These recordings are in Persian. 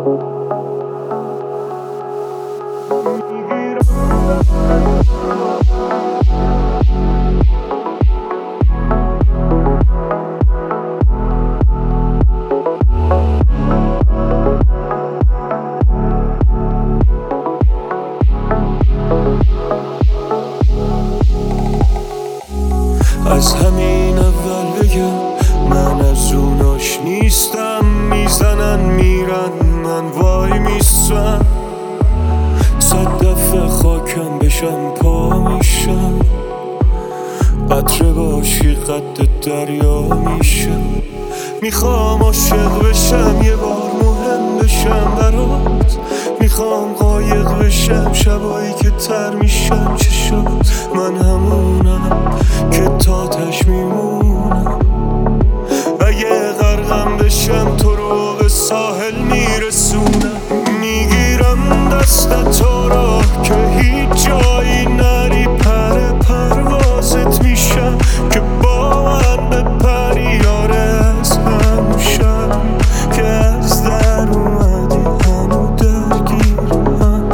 از همین اول بگم من از اوناش نیستم، میزنن میرن من وای میستم، 100 دفعه خاکم بشم پا میشم، قطره باشی قد دریا میشم، میخوام عاشق بشم یه بار مهم بشم برات، میخوام قایق بشم شبایی که تر میشم چشات، من همونم که تاتش میمونم، اگه غرقم بشم تو رو به ساحل میرسونم، میگیرم دست تو را که هیچ جایی نری، پر پروازت میشم که با من بپری، یاره از همون شب که از در اومدی هنو درگیرم،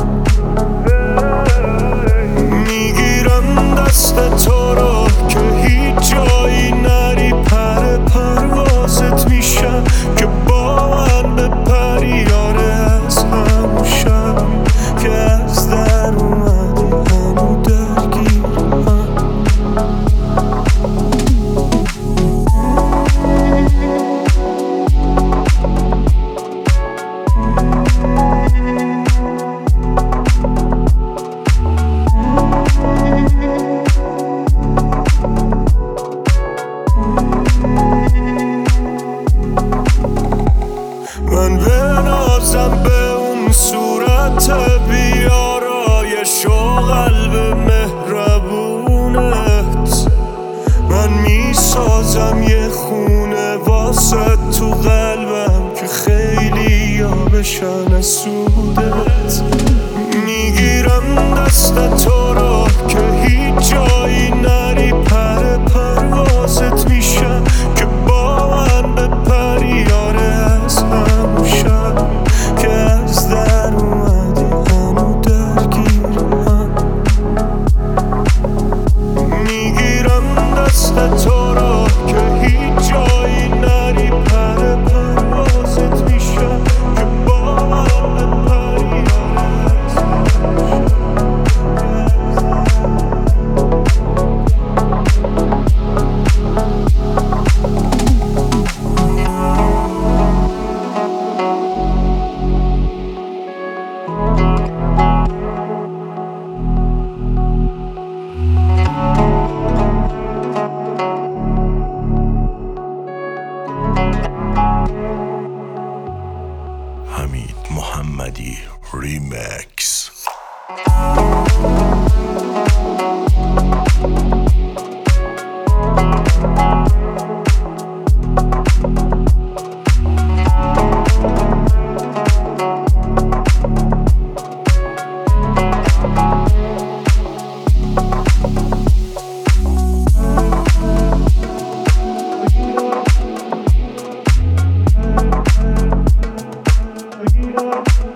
میگیرم دست تو را که هیچ جایی نری، پر پروازت میشم که با من بپری، یاره از همون شب که از در اومدی هنو درگیرم. من بنازم به اون صورت بیارایش و قلب مهربونت، من میسازم یه خونه واسه تو قلبم که خیلی یا بشن از سودت، میگیرم دست تو را که هیچ جایی نری، پر پروازت میشم که با من بپری، یاره از همون شب که از در اومدی هنو درگیرم، میگیرم دست تو را که هیچ جایی نری، پر پروازت میشم که با من بپری، یاره از همون حمید محمدی ریمکس. درگیرم.